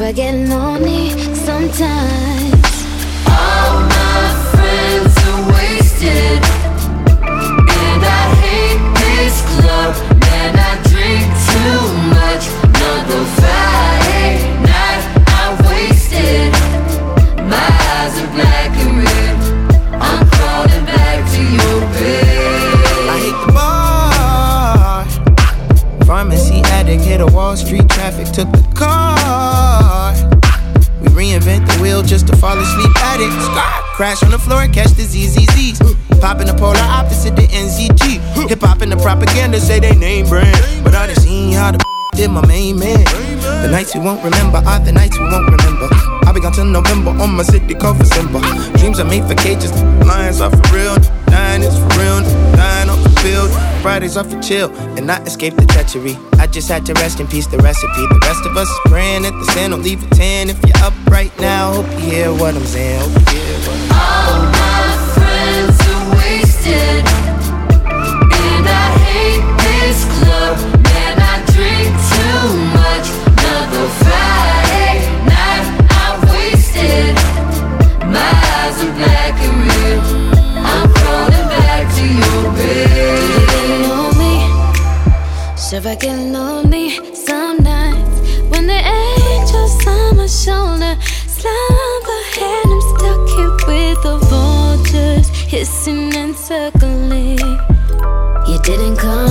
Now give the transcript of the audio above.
I get lonely sometimes. All my friends are wasted, and I hate this club. Man, I drink too much. Another Friday night, I'm wasted. My eyes are black and red. I'm crawling back to your bed. I hate the bar. Pharmacy addict, hit a Wall Street traffic, took the car. We reinvent the wheel just to fall asleep at it. Crash on the floor, catch the ZZZs. Pop in the polar opposite the NZG. Hip hop and the propaganda say they name brand, but I done seen how the did my main man. The nights you won't remember are the nights you won't remember. I'll be gone till November on my city called for Simba. Dreams are made for cages, lions are for real. Dying is for real, dying off the field. Fridays are for chill, and not escape the treachery. I just had to rest in peace the recipe. The rest of us is praying at the sin, don't leave a 10. If you're up right now, hope you hear what I'm saying. Hope you hear what I'm saying. All my friends are wasted, and I hate this club. Man, I drink too much. Another Friday night, I'm wasted. My eyes are black and red. I'm crawling back to your bed. Lonely, so I get lonely some nights when the angels on my shoulder slumber, and I'm stuck here with the vultures hissing and circling. You didn't come